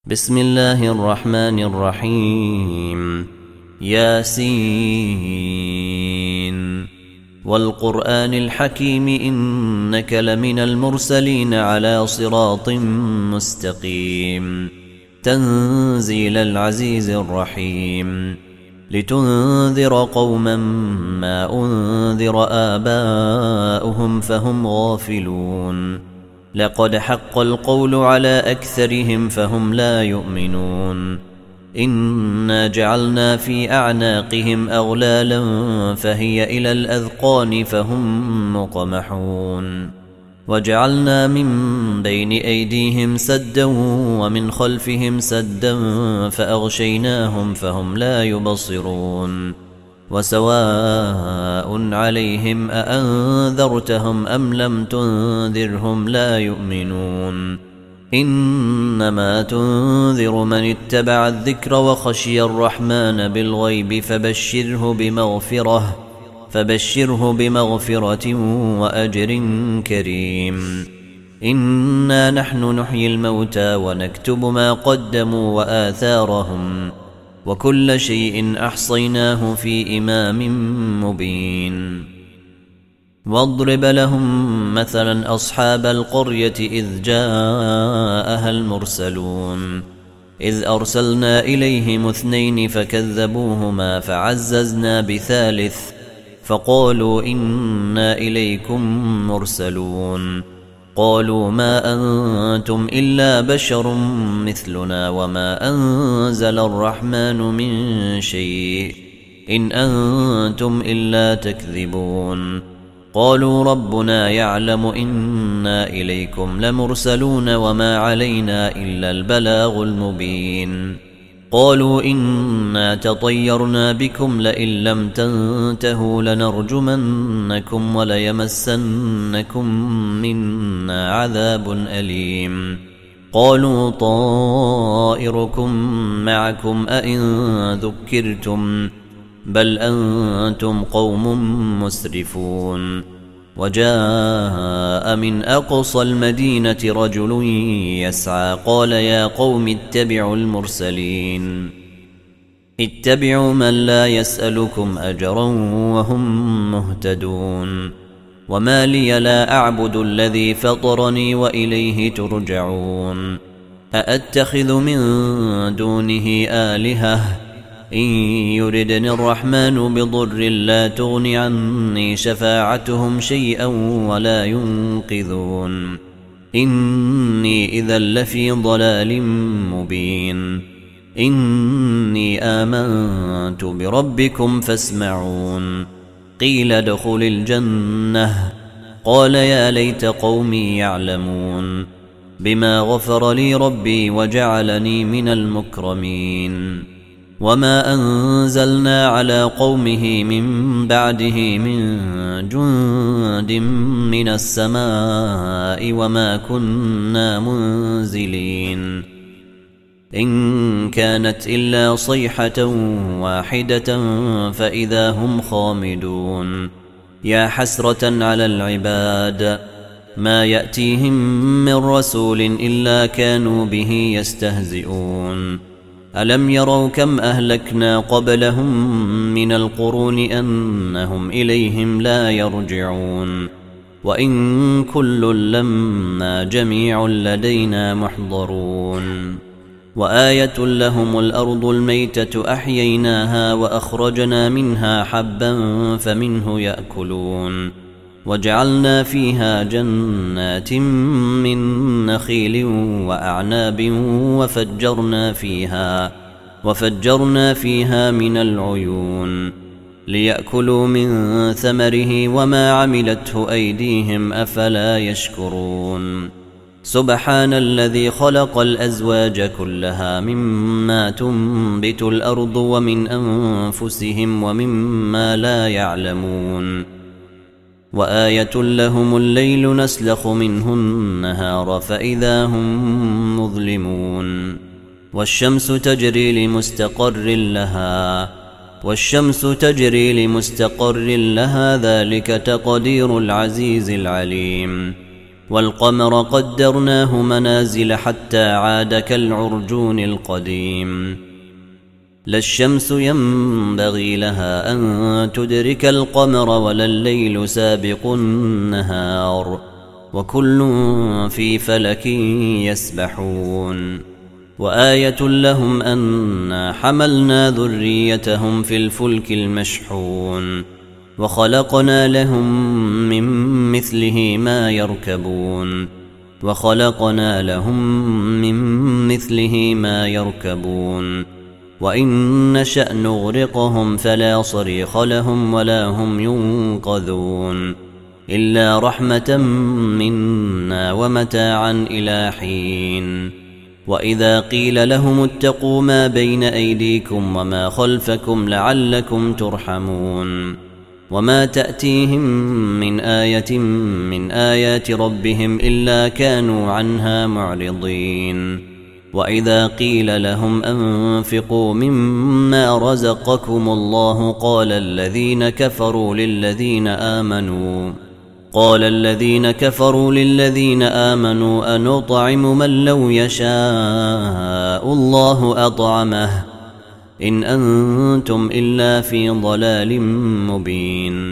بسم الله الرحمن الرحيم. ياسين والقرآن الحكيم إنك لمن المرسلين على صراط مستقيم تنزيل العزيز الرحيم لتنذر قوما ما أنذر آباؤهم فهم غافلون لقد حق القول على أكثرهم فهم لا يؤمنون إنا جعلنا في أعناقهم أغلالا فهي إلى الأذقان فهم مقمحون وجعلنا من بين أيديهم سدا ومن خلفهم سدا فأغشيناهم فهم لا يبصرون وسواء عليهم أأنذرتهم أم لم تنذرهم لا يؤمنون إنما تنذر من اتبع الذكر وخشي الرحمن بالغيب فبشره بمغفرة وأجر كريم. إنا نحن نحيي الموتى ونكتب ما قدموا وآثارهم وكل شيء أحصيناه في إمام مبين. واضرب لهم مثلا أصحاب القرية إذ جاءها المرسلون إذ أرسلنا إليهم 2 فكذبوهما فعززنا ب3 فقالوا إنا إليكم مرسلون قالوا ما أنتم إلا بشر مثلنا وما أنزل الرحمن من شيء إن أنتم إلا تكذبون قالوا ربنا يعلم إنا إليكم لمرسلون وما علينا إلا البلاغ المبين قالوا إنا تطيرنا بكم لئن لم تنتهوا لنرجمنكم وليمسنكم منا عذاب أليم قالوا طائركم معكم أئن ذكرتم بل أنتم قوم مسرفون وجاء من أقصى المدينة رجل يسعى قال يا قوم اتبعوا المرسلين اتبعوا من لا يسألكم أجرا وهم مهتدون وما لي لا أعبد الذي فطرني وإليه ترجعون أأتخذ من دونه آلهة إن يردني الرحمن بضر لا تغن عني شفاعتهم شيئا ولا ينقذون إني إذا لفي ضلال مبين إني آمنت بربكم فاسمعون قيل ادخل الجنة قال يا ليت قومي يعلمون بما غفر لي ربي وجعلني من المكرمين وما أنزلنا على قومه من بعده من جند من السماء وما كنا منزلين إن كانت إلا صيحة واحدة فإذا هم خامدون يا حسرة على العباد ما يأتيهم من رسول إلا كانوا به يستهزئون ألم يروا كم أهلكنا قبلهم من القرون أنهم إليهم لا يرجعون وإن كل لما جميع لدينا محضرون وآية لهم الأرض الميتة أحييناها وأخرجنا منها حبا فمنه يأكلون وجعلنا فيها جنات من نخيل وأعناب وفجرنا فيها من العيون ليأكلوا من ثمره وما عملته أيديهم أفلا يشكرون سبحان الذي خلق الأزواج كلها مما تنبت الأرض ومن أنفسهم ومما لا يعلمون وآية لهم الليل نسلخ منه النهار فإذا هم مظلمون والشمس تجري لمستقر لها ذلك تقدير العزيز العليم والقمر قدرناه منازل حتى عاد كالعرجون القديم لا الشمس ينبغي لها أن تدرك القمر ولا الليل سابق النهار وكل في فلك يسبحون وآية لهم أنا حملنا ذريتهم في الفلك المشحون وخلقنا لهم من مثله ما يركبون وإن نشأ نغرقهم فلا صريخ لهم ولا هم ينقذون إلا رحمة منا ومتاعا إلى حين وإذا قيل لهم اتقوا ما بين أيديكم وما خلفكم لعلكم ترحمون وما تأتيهم من آية من آيات ربهم إلا كانوا عنها معرضين وإذا قيل لهم أنفقوا مما رزقكم الله قال الذين كفروا للذين آمنوا أنطعم من لو يشاء الله أطعمه إن أنتم إلا في ضلال مبين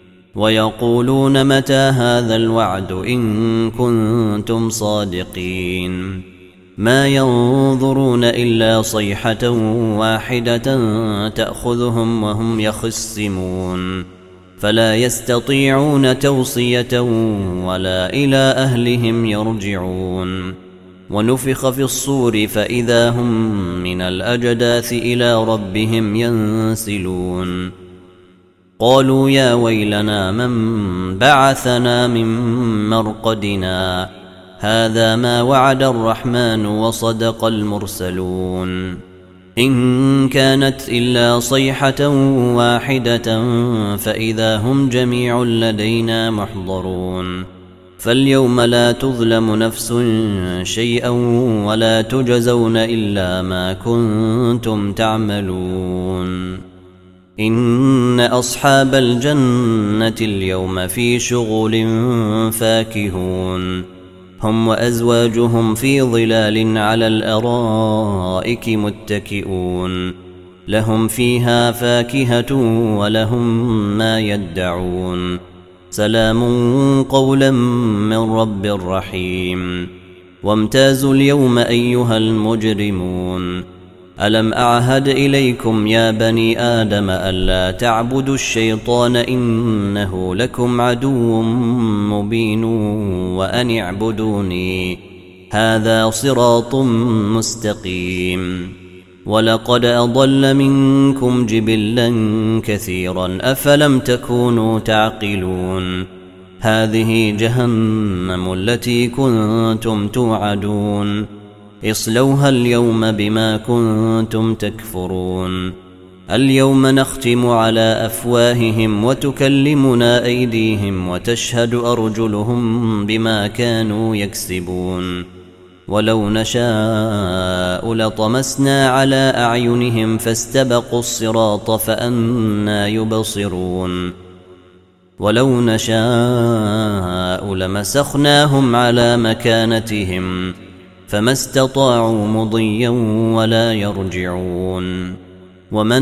ويقولون متى هذا الوعد إن كنتم صادقين ما ينظرون إلا صيحة واحدة تأخذهم وهم يخصمون فلا يستطيعون توصية ولا إلى أهلهم يرجعون ونفخ في الصور فإذا هم من الأجداث إلى ربهم ينسلون قالوا يا ويلنا من بعثنا من مرقدنا هذا ما وعد الرحمن وصدق المرسلون إن كانت إلا صيحة واحدة فإذا هم جميع لدينا محضرون فاليوم لا تظلم نفس شيئا ولا تجزون إلا ما كنتم تعملون إن أصحاب الجنة اليوم في شغل فاكهون هم وأزواجهم في ظلال على الأرائك متكئون لهم فيها فاكهة ولهم ما يدعون سلام قولا من رب رحيم وامتازوا اليوم أيها المجرمون ألم أعهد إليكم يا بني آدم ألا تعبدوا الشيطان إنه لكم عدو مبين وأن اعبدوني هذا صراط مستقيم ولقد أضل منكم جبلا كثيرا أفلم تكونوا تعقلون هذه جهنم التي كنتم توعدون اصلوها اليوم بما كنتم تكفرون اليوم نختم على أفواههم وتكلمنا أيديهم وتشهد أرجلهم بما كانوا يكسبون ولو نشاء لطمسنا على أعينهم فاستبقوا الصراط فأنى يبصرون ولو نشاء لمسخناهم على مكانتهم فما استطاعوا مضيا ولا يرجعون ومن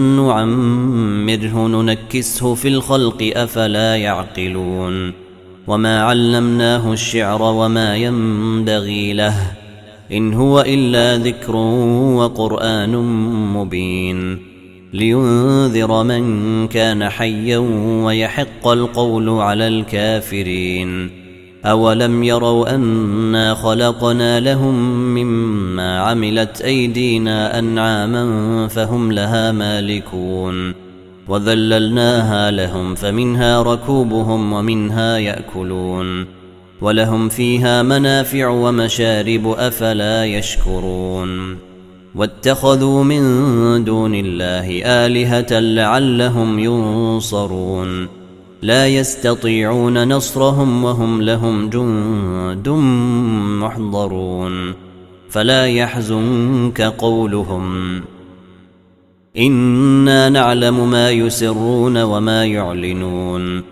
نعمره ننكسه في الخلق أفلا يعقلون وما علمناه الشعر وما ينبغي له إن هو إلا ذكر وقرآن مبين لينذر من كان حيا ويحق القول على الكافرين أولم يروا أنا خلقنا لهم مما عملت أيدينا أنعاما فهم لها مالكون وذللناها لهم فمنها ركوبهم ومنها يأكلون ولهم فيها منافع ومشارب أفلا يشكرون واتخذوا من دون الله آلهة لعلهم ينصرون لا يستطيعون نصرهم وهم لهم جند محضرون فلا يحزنك قولهم إنا نعلم ما يسرون وما يعلنون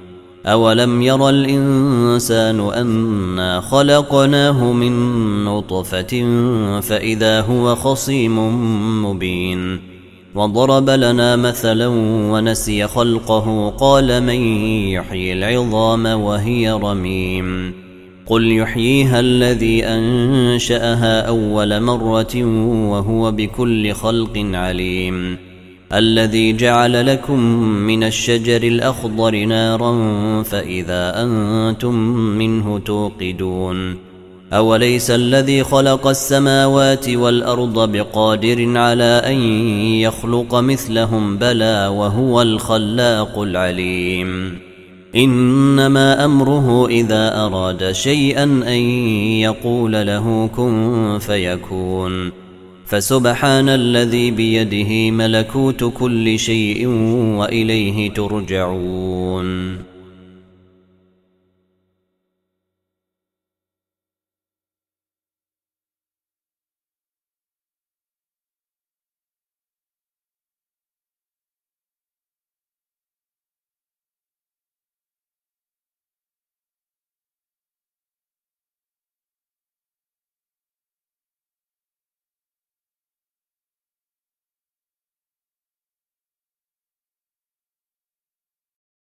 أولم ير الإنسان أنا خلقناه من نطفة فإذا هو خصيم مبين وضرب لنا مثلا ونسي خلقه قال من يحيي العظام وهي رميم قل يحييها الذي أنشأها أول مرة وهو بكل خلق عليم الذي جعل لكم من الشجر الأخضر نارا فإذا أنتم منه توقدون أوليس الذي خلق السماوات والأرض بقادر على أن يخلق مثلهم بلى وهو الخلاق العليم إنما أمره إذا أراد شيئا أن يقول له كن فيكون فسبحان الذي بيده ملكوت كل شيء وإليه ترجعون